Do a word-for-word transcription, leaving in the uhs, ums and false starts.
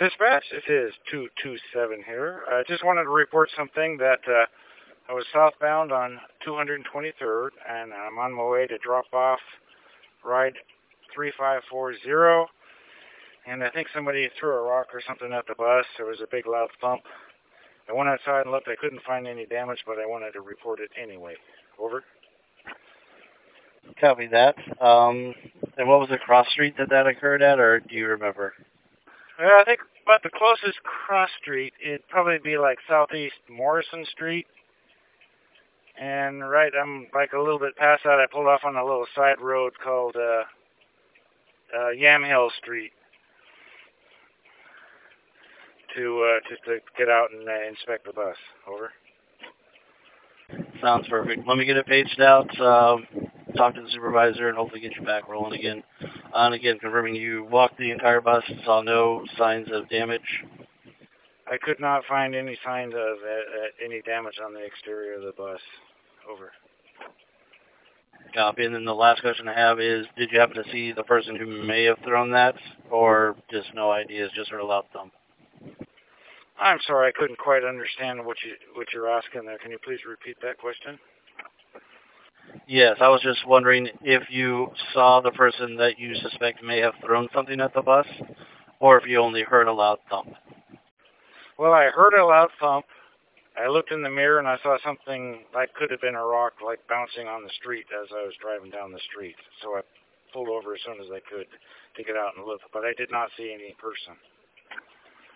Dispatch, this is two two seven here. I just wanted to report something that uh, I was southbound on two hundred twenty-third, and I'm on my way to drop off ride three five four zero, and I think somebody threw a rock or something at the bus. There was a big loud thump. I went outside and looked. I couldn't find any damage, but I wanted to report it anyway. Over. Copy that. Um, and what was the cross street that that occurred at, or do you remember? Well, I think about the closest cross street, it'd probably be like Southeast Morrison Street. And right, I'm like a little bit past that. I pulled off on a little side road called uh, uh, Yamhill Street to uh, just to get out and uh, inspect the bus. Over. Sounds perfect. Let me get it paged out, um, talk to the supervisor, and hopefully get you back rolling again. Uh, and again, confirming you walked the entire bus, saw no signs of damage. I could not find any signs of uh, uh, any damage on the exterior of the bus. Over. Copy. And then the last question I have is, did you happen to see the person who may have thrown that, or just no ideas, just heard a loud thump? I'm sorry, I couldn't quite understand what you what you're asking there. Can you please repeat that question? Yes, I was just wondering if you saw the person that you suspect may have thrown something at the bus, or if you only heard a loud thump. Well, I heard a loud thump. I looked in the mirror and I saw something like could have been a rock, like bouncing on the street as I was driving down the street. So I pulled over as soon as I could to get out and look, but I did not see any person.